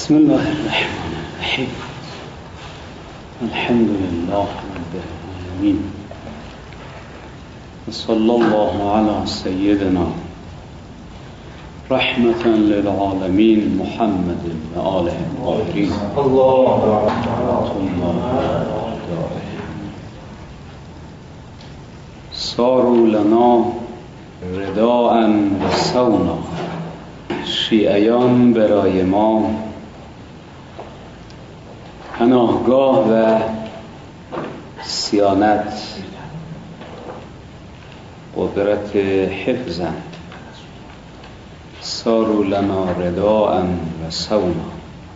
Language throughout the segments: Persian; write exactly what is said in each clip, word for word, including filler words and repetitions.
بسم الله الرحمن الرحیم. الحمد لله رب العالمین و صلی الله علی سیدنا رحمة للعالمین محمد و آله الطاهرین. صاروا لنا رداء و صونا. شیعیان برای ما پناهگاه و صیانت، قدرت حفظند. صاروا لنا رداء و صونا.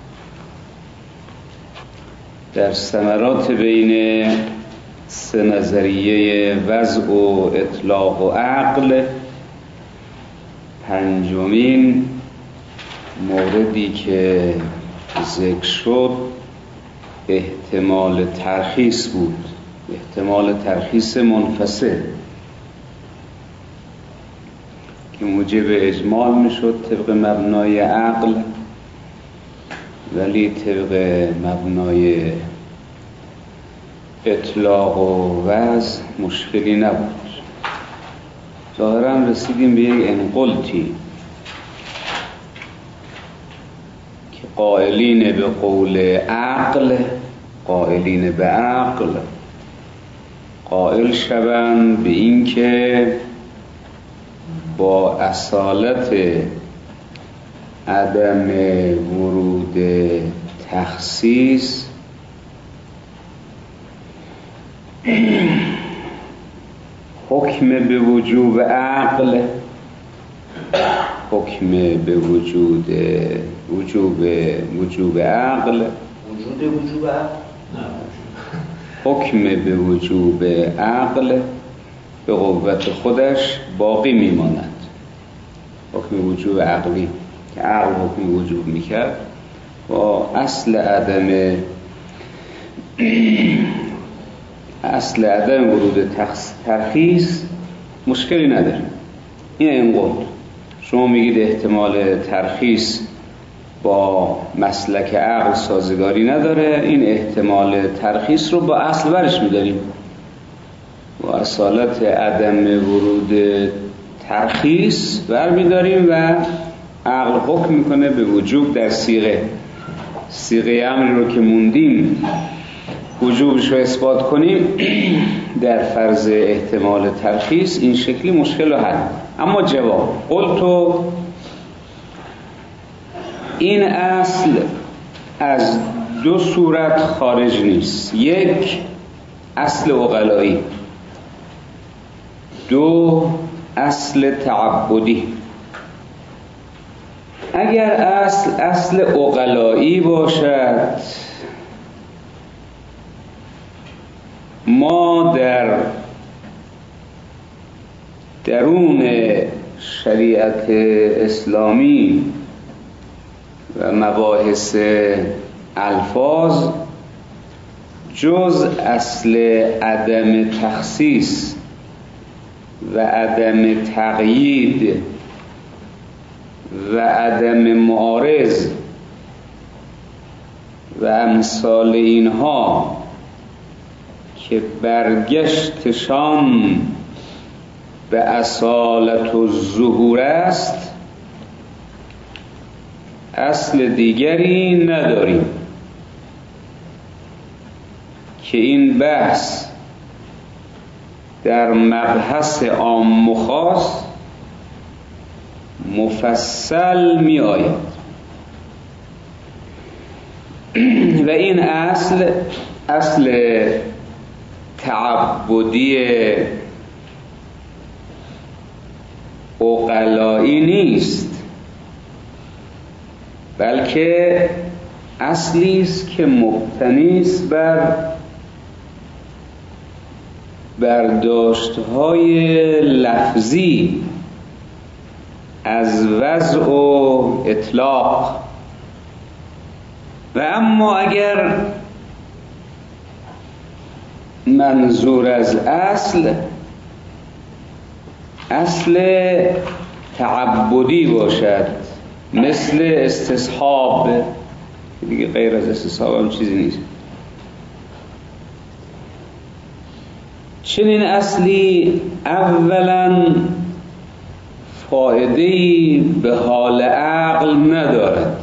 در ثمرات بین سه نظریه وضع و اطلاق و عقل، پنجمین موردی که ذکر شد احتمال ترخیص بود، احتمال ترخیص منفصل که موجب اجمال میشد طبق مبنای عقل، ولی طبق مبنای اطلاق و وضع مشکلی نبود. ظاهرا رسیدیم به یک انقلتی که قائلین به قول عقل، قائلین به عقل قائل شوند به این که با اصالت عدم ورود تخصیص حکم به وجوب عقل، حکم به وجود وجوب وجوب عقل وجود وجوب عقل حکم به وجوب عقل به قوت خودش باقی میماند. حکم وجوب عقلی که عقل حکم وجوب میکرد با اصل عدم اصل عدم ورود ترخیص مشکلی نداره. این انقلت شما میگید احتمال ترخیص با مسلک عقل سازگاری نداره، این احتمال ترخیص رو با اصل برش میداریم، با اصالت عدم ورود ترخیص بر میداریم و عقل حکم میکنه به وجوب در صیغه صیغه امری رو که موندیم وجوبش رو اثبات کنیم در فرض احتمال ترخیص این شکلی مشکل رو حل. اما جواب قلتو، این اصل از دو صورت خارج نیست. یک، اصل عقلایی. دو، اصل تعبدی. اگر اصل اصل عقلایی باشد، ما در درون شریعت اسلامی و مباحث الفاظ جز اصل عدم تخصیص و عدم تقیید و عدم معارض و امثال اینها که برگشتشان به اصالت و ظهور است، اصل دیگری نداریم که این بحث در مبحث عام و خاص مفصل می آید و این اصل اصل تعبدی عقلایی نیست، بلکه اصلی است که مبتنی است بر برداشت‌های لفظی از وضع و اطلاق. و اما اگر منظور از اصل اصل تعبدی باشد، مثل استصحاب دیگه غیر از استصحاب هم چیزی نیست. چنین اصلی اولا فایده‌ای به حال عقل ندارد،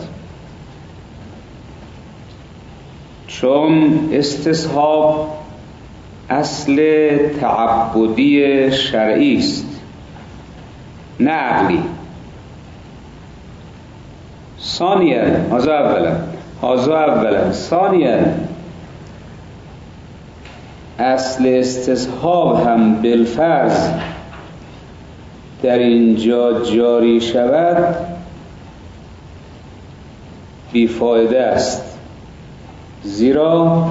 چون استصحاب اصل تعبدی شرعی است نه عقلی. ثانیاً هذا اولا هذا اولا ثانیاً اصل استصحاب هم بالفرض در اینجا جاری شود بیفایده است، زیرا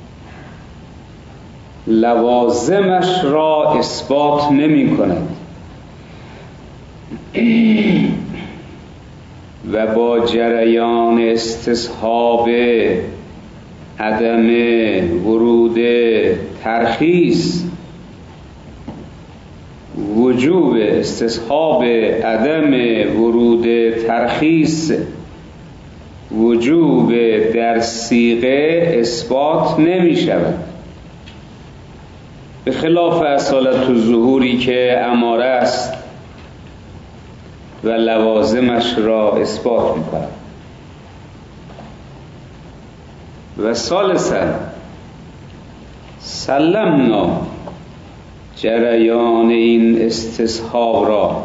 لوازمش را اثبات نمی کند و با جریان استصحاب عدم ورود ترخیص، وجوب استصحاب عدم ورود ترخیص وجوب در صیغه اثبات نمی شود، به خلاف اصالت الظهوری که اماره است و لوازمش را اثبات می کند. و ثالثاً سلمنا جریان این استصحاب را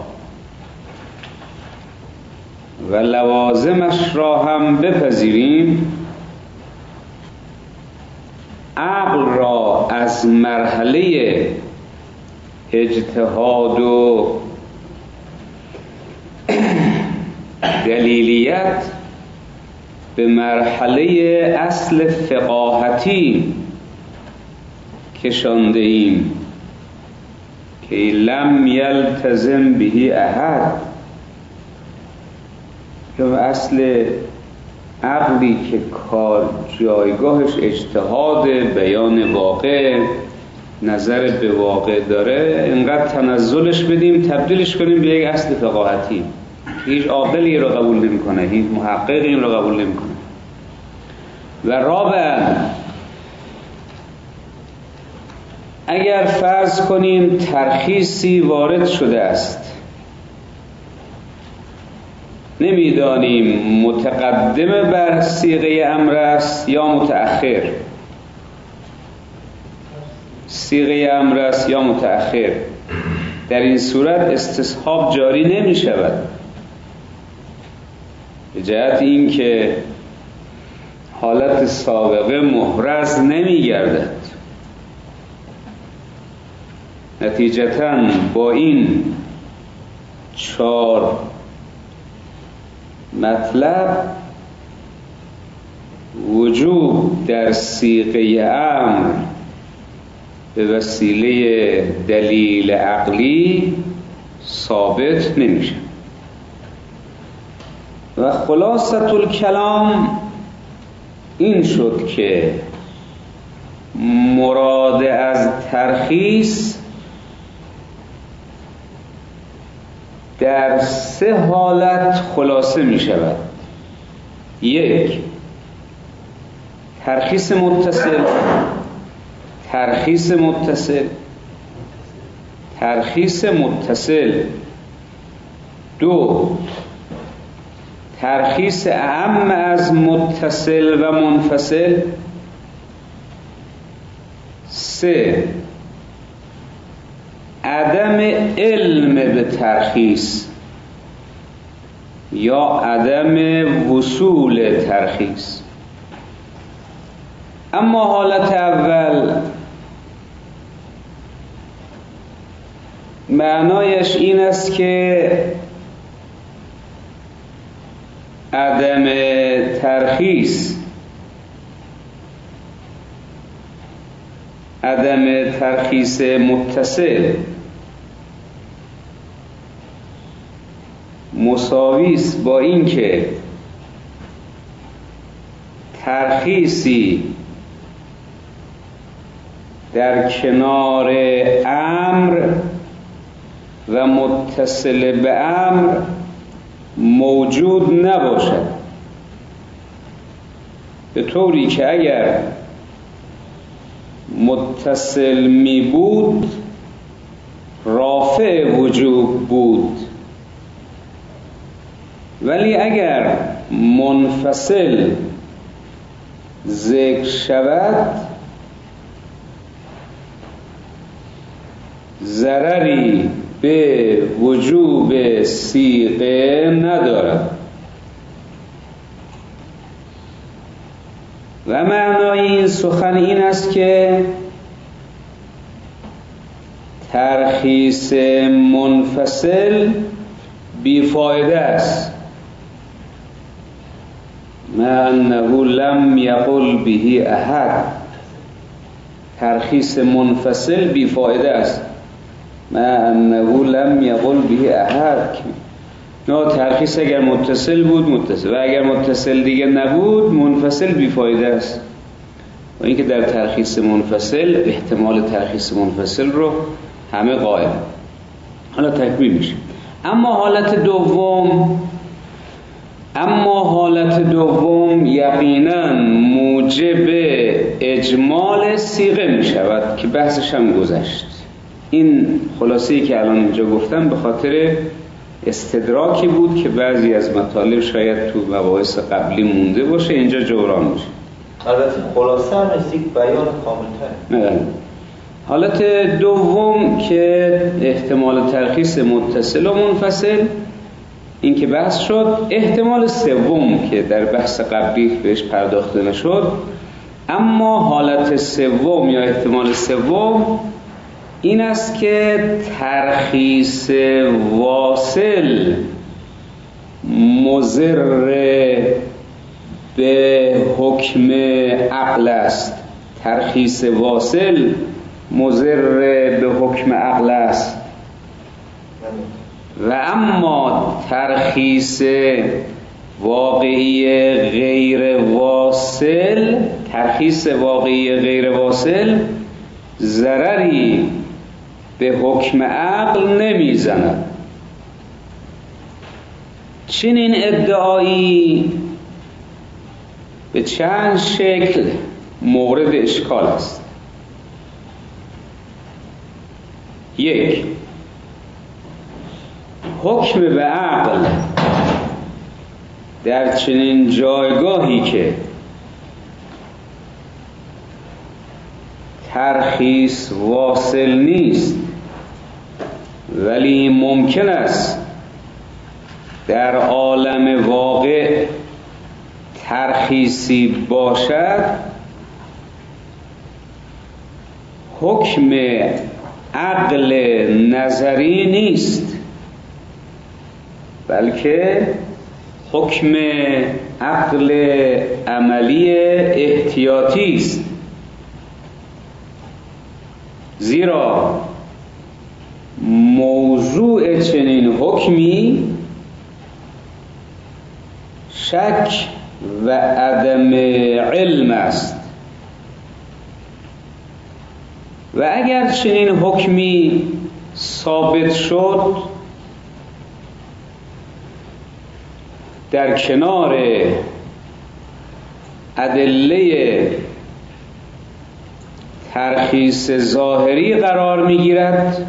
و لوازمش را هم بپذیریم، عقل را از مرحله اجتهاد و دلیلیت به مرحله اصل فقاهتی کشانده ایم که لم یلتزم به احد، که اصل عقلی که کار جایگاهش اجتهاد، بیان واقع، نظر به واقع داره، اینقدر تنزلش بدیم تبدیلش کنیم به یک اصل فقاهتی. هیچ عاقلی این رو قبول نمی کنه، هیچ محققی این رو قبول نمی کنه. و رابعاً اگر فرض کنیم ترخیصی وارد شده است، نمیدانیم متقدم بر صیغه امر است یا متأخر، صیغه امر است یا متأخر، در این صورت استصحاب جاری نمی شود، به جهت این که حالت سابقه محرز نمی گردد. نتیجتاً با این چهار مطلب وجوب در صیغه امر به وسیله دلیل عقلی ثابت نمیشه. و خلاصة الکلام این شد که مراد از ترخیص در سه حالت خلاصه می شود. یک، ترخیص متصل، ترخیص متصل، ترخیص متصل. دو، ترخیص اعم از متصل و منفصل. سه، عدم علم به ترخیص یا عدم وصول ترخیص. اما حالت اول معنایش این است که عدم ترخیص عدم ترخیص متصل مساوی است با اینکه ترخیصی در کنار امر و متصل به امر موجود نباشد. به طوری که اگر متصل می بود رافع وجوب بود، ولی اگر منفصل ذکر شود ضرری به وجوب صیغه ندارد. و معنای این سخن این است که ترخیص منفصل بیفایده است، ما انه لم یقل به احد. ترخیص منفصل بیفایده است، ما انه لم یقل به احد. نه، ترخیص اگر متصل بود متصل، و اگر متصل دیگه نبود منفصل بیفایده است. و اینکه در ترخیص منفصل احتمال ترخیص منفصل رو همه قائل. حالا تکمیل میشه. اما حالت دوم اما حالت دوم یقینا موجب اجمال صیغه می شود که بحثش هم گذشت. این خلاصه‌ای که الان اینجا گفتم به خاطر استدراکی بود که بعضی از مطالب شاید تو مباحث قبلی مونده باشه، اینجا جبران میشه. البته خلاصه هم است، یک بیان کامل‌تر. حالت دوم که احتمال ترخیص متصل و منفصل، این که بحث شد. احتمال سوم که در بحث قبلی بهش پرداخته نشد، اما حالت سوم یا احتمال سوم این است که ترخیص واصل مضر به حکم عقل است. ترخیص واصل مضر به حکم عقل است. و اما ترخیص واقعی غیر واصل ترخیص واقعی غیر واصل ضرری به حکم عقل نمیزند. چنین ادعایی به چند شکل مورد اشکال است. یک، حکم به عقل در چنین جایگاهی که ترخیص واصل نیست ولی ممکن است در عالم واقع ترخیصی باشد، حکم عقل نظری نیست بلکه حکم عقل عملی احتیاطی است. زیرا موضوع چنین حکمی شک و عدم علم است و اگر چنین حکمی ثابت شد در کنار ادله ترخیص ظاهری قرار میگیرد،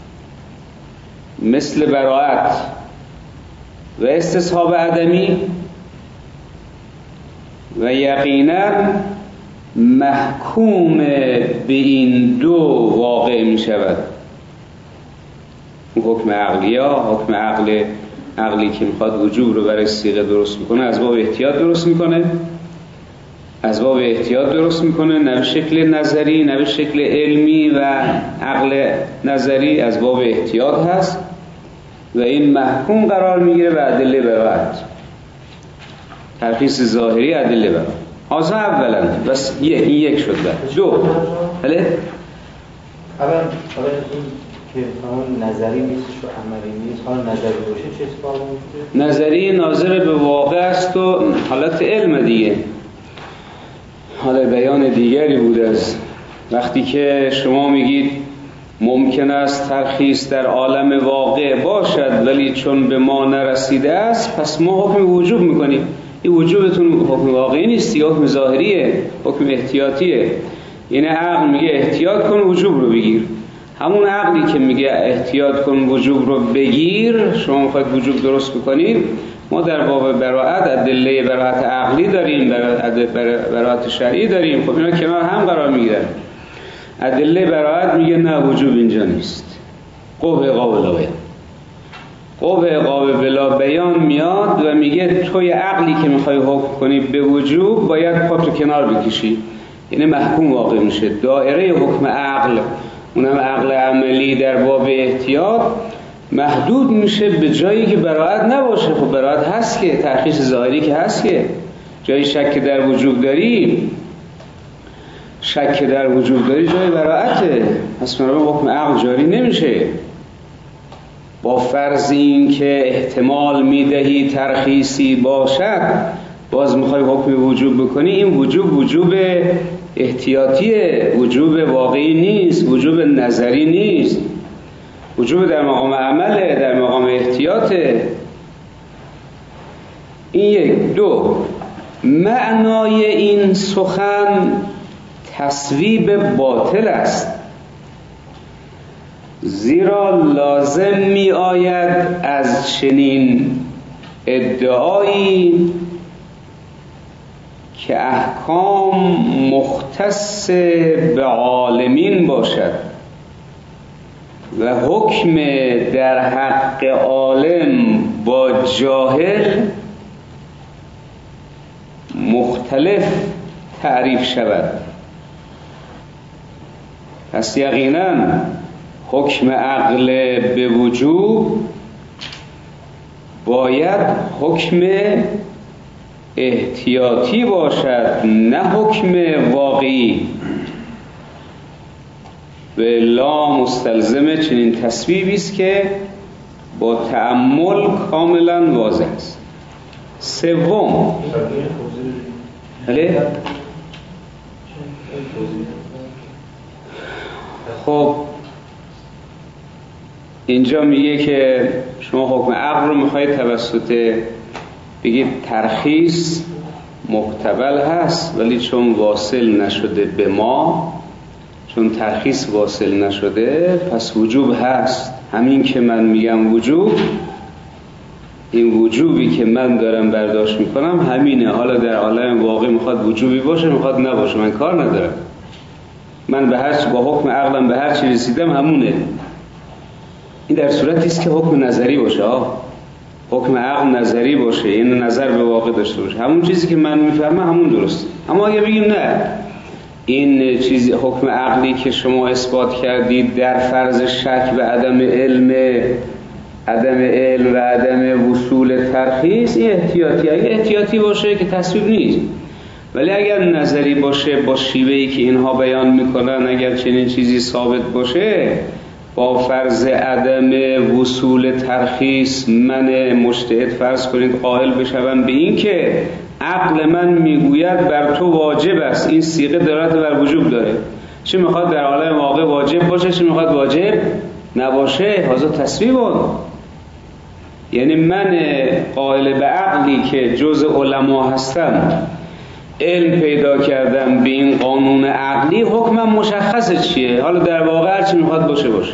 مثل براءت و استصحاب عدمی، و یقینا محکوم به این دو واقع می شود. حکم عقلی ها حکم عقل عقلی که میخواد وجوب رو برای صیغه درست میکنه، از باب احتیاط درست میکنه از باب احتیاط درست میکنه نه به شکل نظری نه به شکل علمی، و عقل نظری از باب احتیاط هست و این محکوم قرار میگیره و ادله براءت، ترخیص ظاهری ادله براءت. آزا اولا بس این یک شد. دو بله اول اول این که همون نظری نیست و عملی نیست، حالا نظری باشه چه اتفاقی میفته؟ نظری ناظر به واقع است و حالت علم دیگه، حالا بیان دیگری بود از وقتی که شما میگید ممکن است ترخیص در عالم واقع باشد ولی چون به ما نرسیده است پس ما حکم وجوب میکنیم. این وجوبتون حکم واقعی نیست، حکم ظاهریه، حکم احتیاطیه. یعنی عقل میگه احتیاط کن وجوب رو بگیر. همون عقلی که میگه احتیاط کن وجوب رو بگیر، شما میخواید وجوب درست بکنید، ما در باب براءت ادله براءت عقلی داریم، براءت شرعی داریم. خب اینا کنار هم قرار میگیرن. ادله براءت میگه نه وجوب اینجا نیست، قوه عقاب بلا بیان. قوه عقاب بلا بیان میاد و میگه توی عقلی که میخوای حکم کنی به وجوب باید پاتو کنار بکشی، یعنی محکوم واقع میشه. دایره حکم عقل، اونم عقل عملی در باب احتیاط، محدود میشه به جایی که براءت نباشه. خب براءت هست که، ترخیص ظاهری که هست که، جایی شک در وجوب داری، شک در وجوب داری جای براءته، پس مرا حکم عقل جاری نمیشه. با فرض این که احتمال میدهی ترخیصی باشد، باز میخوای حکم وجوب بکنی، این وجوب وجوب احتیاطیه، وجوب واقعی نیست، وجوب نظری نیست. وجوب در مقام عمله، در مقام احتیاطه. این یک. دو، معنای این سخن تصویب باطل است، زیرا لازم می آید از چنین ادعایی که احکام مختص به عالمین باشد و حکم در حق عالم با جاهل مختلف تعریف شود. پس یقینا حکم عقل به وجوب باید حکم احتیاطی باشد، نه حکم واقعی. و لا مستلزم چنین تصویبی است که با تأمل کاملا واضح است. سوم، بله؟ خب اینجا میگه که شما حکم عقل رو میخواید توسط بگید ترخیص محتمل هست، ولی چون واصل نشده به ما، چون ترخیص واصل نشده، پس وجوب هست. همین که من میگم وجوب، این وجوبی که من دارم برداشت میکنم همینه. حالا در عالم واقع میخواد وجوبی باشه میخواد نباشه، من کار ندارم. من به هر چی با حکم عقلم به هر چی رسیدم همونه. این در صورتی است که حکم نظری باشه، ها حکم عقل نظری باشه، این نظر به واقع داشته باشه، همون چیزی که من میفهمم همون درسته. اما اگه بگیم نه، این چیزی حکم عقلی که شما اثبات کردید در فرض شک و عدم علم عدم علم و عدم وصول ترخیص، این احتیاطی. اگه احتیاطی باشه که تصویب نیست، ولی اگر نظری باشه با شیوهی که اینها بیان میکنن، اگر چنین چیزی ثابت باشه، با فرض عدم وصول ترخیص من مجتهد فرض کنید قائل بشوم به این که عقل من میگوید بر تو واجب است، این صیغه دلالت بر وجوب داره، چه میخواد در عالم واقع واجب باشه، چه میخواد واجب نباشه، هذا تصویبون. یعنی من قائل به عقلی که جز علما هستم، علم پیدا کردم به این قانون عقلی، حکمم مشخصه چیه، حالا در واقع هر چی میخواد باشه باشه،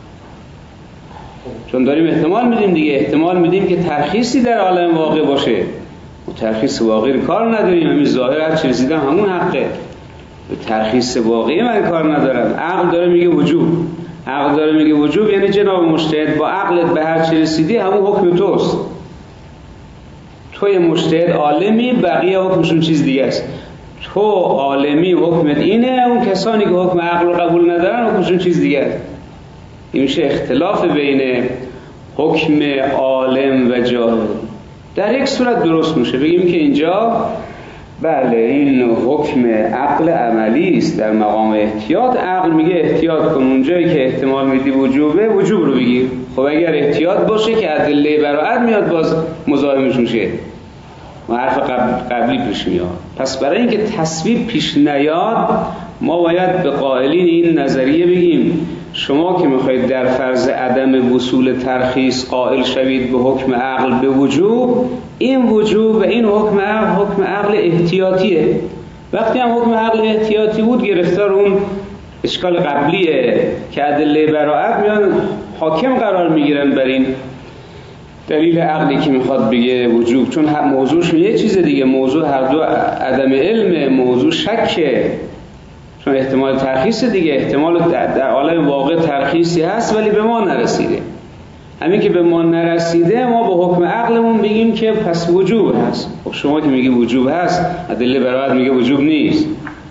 چون داریم احتمال میدیم دیگه، احتمال میدیم که ترخیصی در عالم واقع باشه. و ترخیص واقعی رو کار نداریم، همین ظاهر هر چی رسیدم همون حقه. به ترخیص واقعی من کار ندارم. عقل داره میگه وجوب، عقل داره میگه وجوب، یعنی جناب مجتهد با عقلت به هر چی رسیدی همون حکم توست. توی مجتهد عالمی، بقیه حکمشون چیز دیگه است. تو عالمی حکمت اینه، اون کسانی که حکم عقل رو قبول ندارن حکمشون چیز دیگه است. این میشه اختلاف بین حکم عالم و جاهل. در یک صورت درست میشه بگیم که اینجا بله این حکم عقل عملی است در مقام احتیاط. عقل میگه احتیاط کن، اونجایی که احتمال میدی وجوبه وجوب رو بگیر. خب اگر احتیاط باشه که ادله براءت میاد باز مزاحمش میشه و حرف قبل قبلی پیش میاد. پس برای اینکه تصویب پیش نیاد ما باید به قائلین این نظریه بگیم شما که میخواید در فرض عدم وصول ترخیص قائل شوید به حکم عقل به وجوب، این وجوب و این حکم عقل حکم عقل احتیاطیه. وقتی هم حکم عقل احتیاطی بود گرفتار اون اشکال قبلیه که ادله براءت میان حاکم قرار میگیرن بر این دلیل عقلی که میخواد بگه وجوب، چون موضوعش یه چیز دیگه، موضوع هر دو عدم علم، موضوع شکه، چون احتمال ترخیص دیگه، احتمال در عالم واقع ترخیصی هست ولی به ما نرسیده. همین که به ما نرسیده ما به حکم عقلمون بگیم که پس وجوب هست. خب شما که میگی وجوب هست، ادله براءت میگه وجوب نیست.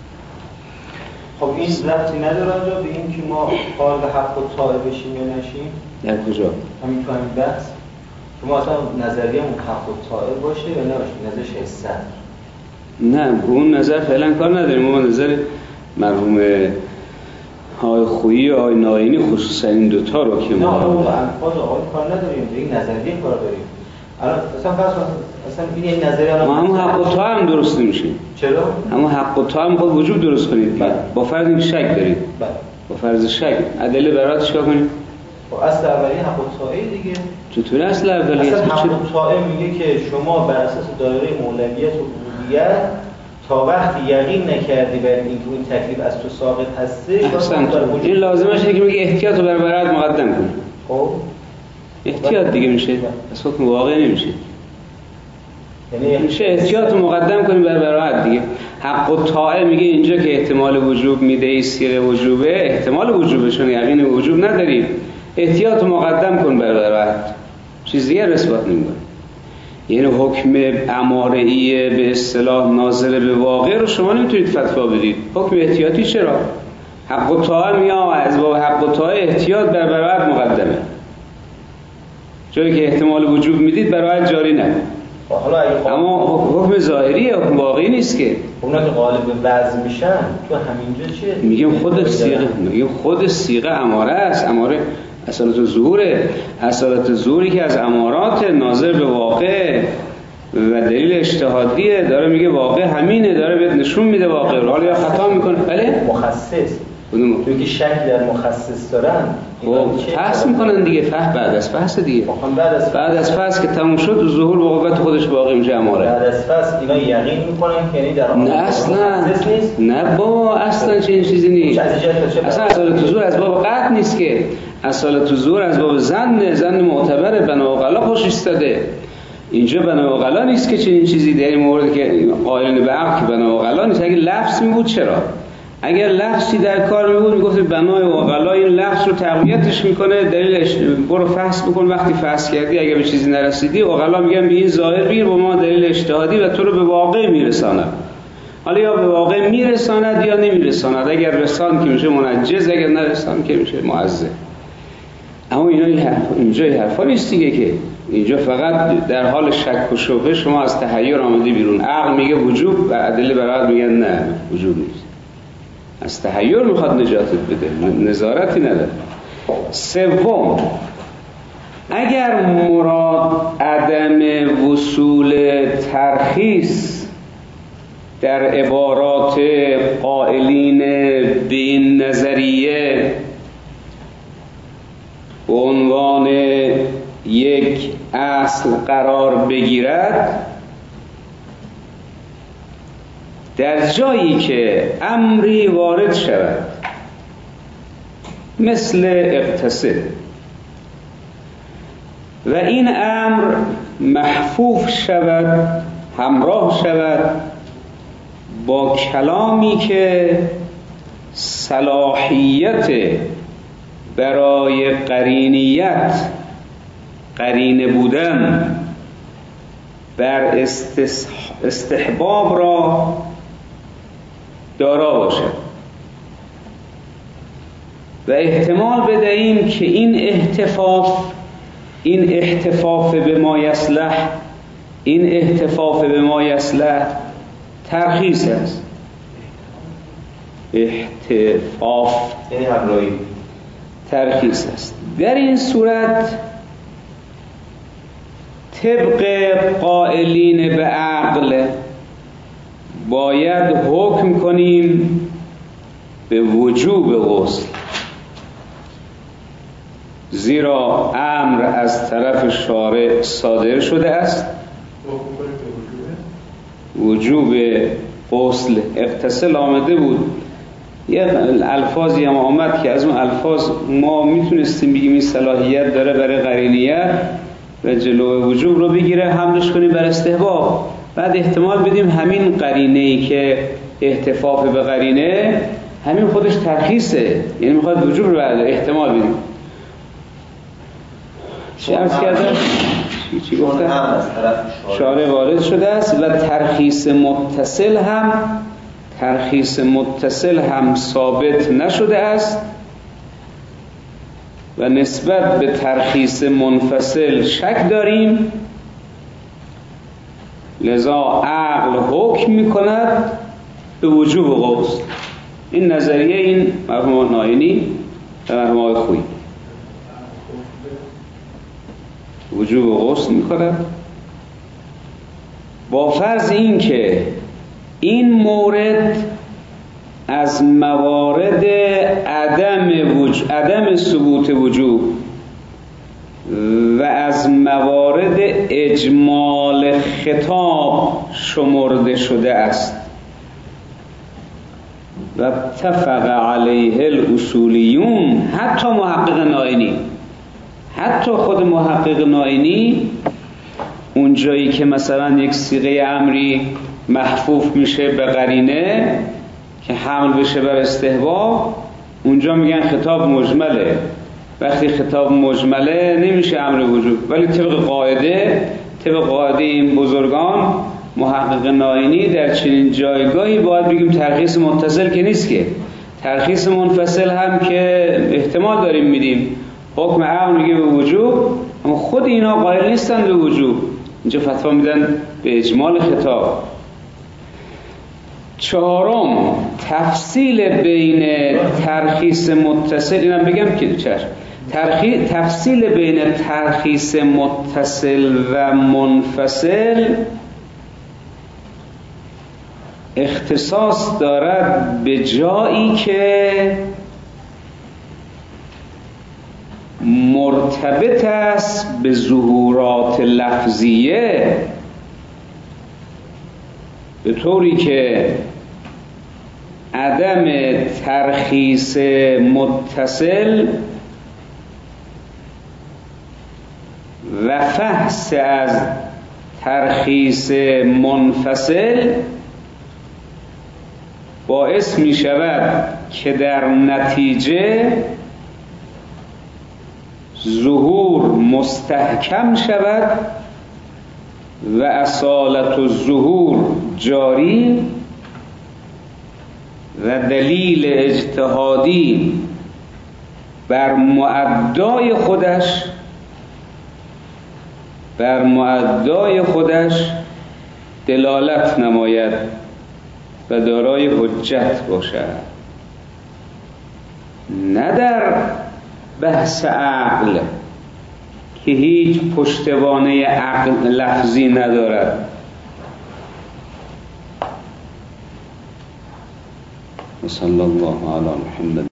خب این ربطی نداره آنجا به این که ما قائل به حق و طاعه بشیم یا نشیم؟ در کجا؟ همین تو همین بحث شما اصلا نظریه‌مون حق و طاعه باشه یا نباشه؟ نظرش حسن؟ نه، به اون نظر فعلا کار نداریم. ما نظر مرحوم آقای خویی و آقای ناینی خصوصا این دوتا رو که ما ما نه اون الفاظ آقای کار نداریم، به این نظریه کار داریم. الان اصلا فرض اصلا این این نظریه الان ما همون حق و طاعه هم درست نمیشه. چرا؟ همون حق و طاعه هم خود وجود درست کنید بله. با فرض اینکه شک دارید. بله. با فرض شک ادله برات چیکار کنید؟ خب اصل اولیه حق و طاعه دیگه. چطوری اصل اولیه؟ اصلا حق و طاعه میگه که شما بر اساس دایره مولویت و ربوبیت تا وقتی یقین نکردی بر اینکه این تکلیف از تو ساقط هستش، احسنت. این لازمش اینه که میگه احتیاط رو بر برات مقدم کن. خب احتیاط دیگه میشه، پس حکم واقع نمیشه. یعنی میشه احتیاط رو مقدم کنیم بر برات دیگه. حق و طاعه میگه اینجا که احتمال وجوب میده، ای صیغه وجوبه، احتمال وجوبه، چون یقین وجوب نداریم، احتیاط رو مقدم کن بر برات، چیز دیگه اثبات نمیکنه. یعنی حکم اماره‌ای به اصطلاح ناظر به واقع رو شما نمیتونید فتوا بدید. حکم احتیاطی چرا؟ حق و طاعه میام از باب حق و طاعه احتیاط بر برات مقدمه. جایی که احتمال وجوب میدید برات جاری نکن. حالا اگه اما حکم ظاهری حکم واقعی نیست که. اونا که غالب وضع میشن تو همینجا چیه؟ میگیم خود صیغه، میگیم خود صیغه اماره است. اماره اصالت ظهوره، اصالت ظهوری که از امارات ناظر به واقع و دلیل اجتهادیه، داره میگه واقع همینه، داره بهت نشون میده واقع رو، حالا یا خطا میکنه. بله مخصص کدوم؟ تو که شک در مخصص دارن خب فحص میکنن دیگه، فحص بعد از فحص دیگه، بعد از بعد از فحص که تموم شد ظهور به قوت خودش باقی میشه اماره. بعد از فحص اینا یقین میکنن که یعنی در نه اصلا نه بابا، اصلا چه این چیزی نیست. اصلا اصالت ظهور از باب قطع نیست که، اصالت ظهور از باب ظن، ظن معتبره، بنا عقلا خوش ایستاده. اینجا بنا عقلا نیست که چنین چیزی در این مورد که قائلین به عقل که بنا عقلا نیست. اگه لفظ می بود چرا؟ اگر لفظی در کار می بود میگفت بنای عقلا این لفظ رو تقویتش میکنه، دلیلش برو فحص بکن، وقتی فحص کردی اگه به چیزی نرسیدی عقلا میگن به این ظاهر بگیر، با ما دلیل اجتهادی و تو رو به واقع میرساند. حالا یا به واقع میرساند یا نمیرساند، اگر رسان که میشه منجز، اگر نرسان که میشه معزز. اما اینا این حرف اینجا این حرفا نیست دیگه، که اینجا فقط در حال شک و شبهه شما از تحیر آمدی بیرون. عقل میگه وجوب و ادله برات میگن نه وجوب نیست، از تحیر میخواد نجاتت بده، نظارتی نداره. سوم، اگر مراد عدم وصول ترخیص در عبارات قائلین به این نظریه به عنوان یک اصل قرار بگیرد، در جایی که امری وارد شود مثل اقتصاد و این امر محفوف شود، همراه شود با کلامی که صلاحیت برای قرینیت، قرینه بودن بر استحباب را دارا باشد و احتمال بدهیم که این احتفاف این احتفاف به ما یصلح این احتفاف به ما یصلح ترخیص است. احتفاف یعنی همراهی، ترخیص است. در این صورت طبق قائلین به عقل باید حکم کنیم به وجوب غسل زیرا امر از طرف شارع صادر شده است. وجوب غسل اغتسل آمده بود، یه الفاظی هم آمد که از اون الفاظ ما میتونستیم بگیم این صلاحیت داره برای قرینیت و جلو وجوب رو بگیره، حملش کنیم بر استحباب. بعد احتمال بدیم همین قرینه‌ای که احتفاف به قرینه همین خودش ترخیصه، یعنی میخواد وجوب رو بعد احتمال بدیم. چی عرض کردم؟ چی, چی گفتم؟ شارع وارد شده است و ترخیص متصل هم ترخیص متصل هم ثابت نشده است و نسبت به ترخیص منفصل شک داریم، لذا عقل حکم میکند به وجوب غسل. این نظریه این مرحوم ناینی و مرحوم آقای خویی وجوب غسل میکند، با فرض این که این مورد از موارد عدم وجود، عدم ثبوت وجوب و از موارد اجمال خطاب شمرده شده است و اتفق علیه الاصولیون. حتی محقق ناینی، حتی خود محقق ناینی اون جایی که مثلا یک صیغه امری محفوف میشه به قرینه که حمل بشه بر استحباب، اونجا میگن خطاب مجمله. وقتی خطاب مجمله نمیشه امر وجوب، ولی طبق قاعده طبق قاعده این بزرگان محقق ناینی در چنین جایگاهی باید بگیم ترخیص متصل که نیست، که ترخیص منفصل هم که احتمال داریم میدیم، حکم عقل میگه به وجوب، اما خود اینا قائل نیستن به وجوب، اینجا فتوا میدن به اجمال خطاب. چهارم، تفصیل بین ترخیص متصل، اینم بگم که چشم، ترخیص تفصیل بین ترخیص متصل و منفصل اختصاص دارد به جایی که مرتبط است به ظهورات لفظیه، به طوری که عدم ترخیص متصل و فحص از ترخیص منفصل باعث می شود که در نتیجه ظهور مستحکم شود و اصالت الظهور جاری و دلیل اجتهادی بر مؤدای خودش بر مؤدای خودش دلالت نماید و دارای حجت باشد، نه در بحث عقل که هیچ پشتوانه عقل لفظی ندارد. صلی الله علی محمد.